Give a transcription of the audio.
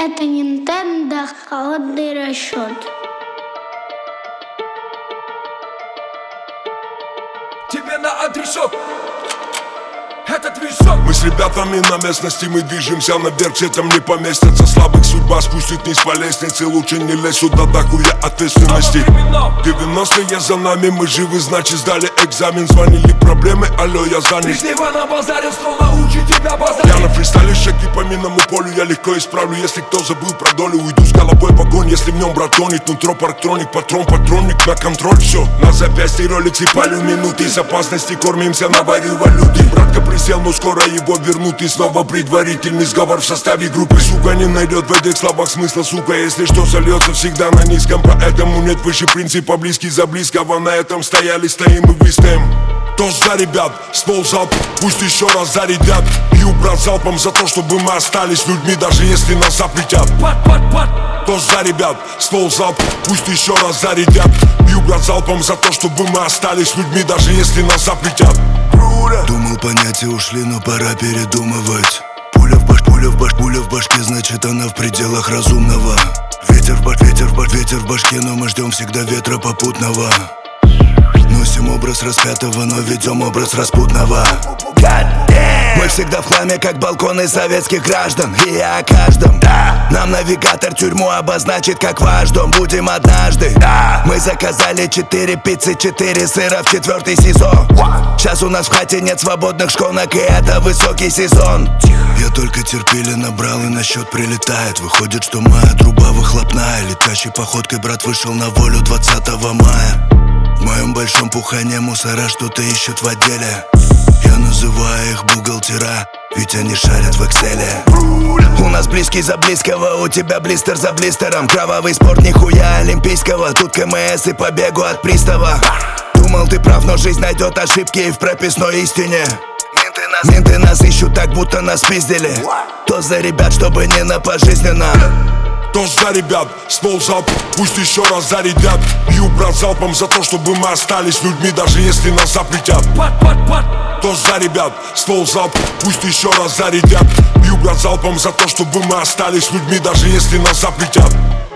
Это Nintendo, холодный расчет. Тебе на адресок. Это движок. Мы с ребятами на местности, мы движемся наверх, все там не поместятся. Слабых судьба спустит вниз по лестнице. Лучше не лезь сюда, да хуя ответственности. 90-е за нами, мы живы, значит сдали экзамен. Звонили проблемы, алло, я занят. Пришнего на базаре, снова научу тебя базарить. Я на фристайле шаги по минному полю, я легко исправлю. Если кто забыл про долю, уйду с головой в огонь. Если в нем брат тонет, нутро парктроник, патронник на контроль. Все, на запястье ролекс и палю минуты. Из опасности кормимся на варю валюты. Братка присел, но скоро его вернут. И снова предварительный сговор в составе группы. Сука не найдет в этих словах смысла, сука. Если что, сольется всегда на низком. Поэтому нет выше принципа, близкий за близкого. На этом стояли, стоим и выстоим. Тост за ребят, ствол залп, пусть еще раз зарядят. Бью, брат, залпом за то, чтобы мы остались людьми, даже если нас запретят. Тост за ребят, ствол залп, пусть еще раз зарядят. Бью, брат, залпом за то, чтобы мы остались людьми, даже если нас запретят. Думал, понятия ушли, но пора передумывать. Пуля в башке, значит она в пределах разумного. Ветер в башке, но мы ждем всегда ветра попутного. Носим образ распятого, но ведем образ распутного. Мы всегда в хламе, как балконы советских граждан. И я о каждом. Нам навигатор тюрьму обозначит, как ваш дом. Будем однажды. Мы заказали 4 пиццы, 4 сыра в 4-й сезон. Сейчас у нас в хате нет свободных шконок, и это высокий сезон. Я только терпели набрал, и на счет прилетает. Выходит, что моя труба выхлопная. Летящей походкой брат вышел на волю 20 мая. В моем большом пухане мусора что-то ищут в отделе. Я называю их бухгалтера, ведь они шарят в экселе. У нас близкий за близкого, у тебя блистер за блистером. Кровавый спорт, нихуя олимпийского. Тут КМС и побегу от пристава. Думал, ты прав, но жизнь найдет ошибки и в прописной истине. Менты нас ищут так, будто нас пиздили. То за ребят, чтобы не на пожизненно. Тост за ребят, ствол залп, пусть еще раз зарядят. Бью, брат, залпом за то, чтобы мы остались людьми, даже если нас запретят. Тост за ребят, ствол залп, пусть еще раз зарядят. Бью, брат, залпом за то, чтобы мы остались людьми, даже если нас запретят.